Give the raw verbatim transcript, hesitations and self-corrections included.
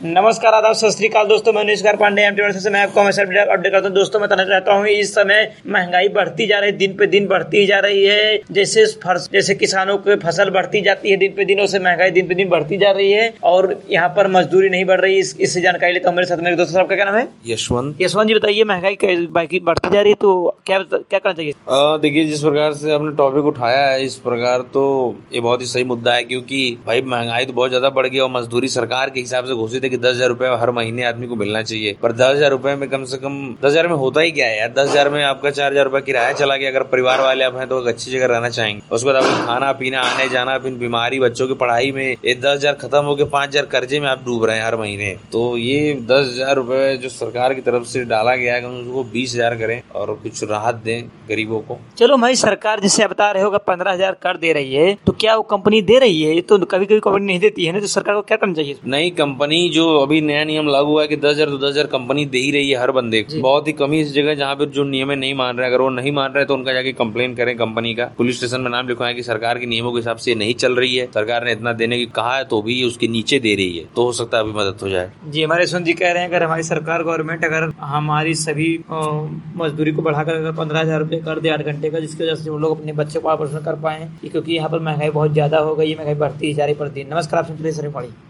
नमस्कार, आदाब, सत श्री अकाल दोस्तों। मैं निष्कार पांडे एमटी से मैं आपको हमेशा अपडेट करता हूं। दोस्तों मैं बताना चाहता हूं, इस समय महंगाई बढ़ती जा रही है, दिन पे दिन बढ़ती जा रही है। जैसे जैसे किसानों की फसल बढ़ती जाती है दिन पे दिन, उससे महंगाई दिन पे दिन बढ़ती जा रही है और यहाँ पर मजदूरी नहीं बढ़ रही है। इस, इससे जानकारी लेता हूँ। मेरे साथ मेरे दोस्त साहब का क्या नाम है? यशवंत। यशवंत जी, बताइए महंगाई बढ़ती जा रही है तो क्या क्या करना चाहिए? देखिए, जिस प्रकार से आपने टॉपिक उठाया है इस प्रकार तो ये बहुत ही सही मुद्दा है, क्योंकि भाई महंगाई तो बहुत ज्यादा बढ़ गई और मजदूरी सरकार के हिसाब से घोषित है कि दस हजार रुपए हर महीने आदमी को मिलना चाहिए। पर दस हजार रुपए में कम से कम दस हजार में होता ही क्या है यार। दस हजार में आपका चार हजार रुपए किराया चला गया। अगर परिवार वाले आप हैं तो अच्छी जगह रहना चाहेंगे, उसके बाद आपको खाना पीना, आने जाना, फिर बीमारी, बच्चों की पढ़ाई में ये दस हजार खत्म हो गए, पांच हजार कर्जे में आप डूब रहे हैं हर महीने। तो ये दस हजार रुपए जो सरकार की तरफ से डाला गया है उसको बीस हजार करें और कुछ राहत दें गरीबों को। चलो भाई, सरकार जिससे बता रहे होगा पंद्रह हजार कर दे रही है, तो क्या वो कंपनी दे रही है? तो कभी कभी कंपनी नहीं देती है ना, तो सरकार को क्या करना चाहिए? नई कंपनी जो अभी नया नियम लागू हुआ है कि दस हजार तो दस हजार कंपनी दे ही रही है हर बंदे को। बहुत ही कमी इस जगह जहाँ पे जो नियम नहीं मान रहे। अगर वो नहीं मान रहे तो उनका जाके कंप्लेन करें कंपनी का। पुलिस स्टेशन में नाम लिखवाएं कि सरकार के नियमों के हिसाब से नहीं चल रही है, सरकार ने इतना देने की कहा है तो भी उसके नीचे दे रही है, तो हो सकता है अभी मदद हो जाए। जी, हमारे यशवंत जी कह रहे हैं अगर हमारी सरकार गवर्नमेंट अगर हमारी सभी मजदूरी को बढ़ाकर अगर पंद्रह हजार रुपए कर दे आठ घंटे का, जिसकी वजह से वो लोग अपने बच्चे को ऑपरेशन कर पाए, क्योंकि यहाँ पर महंगाई बहुत ज्यादा हो गई है, महंगाई बढ़ती जा रही पर दिन। नमस्कार, आप सुन रहे हैं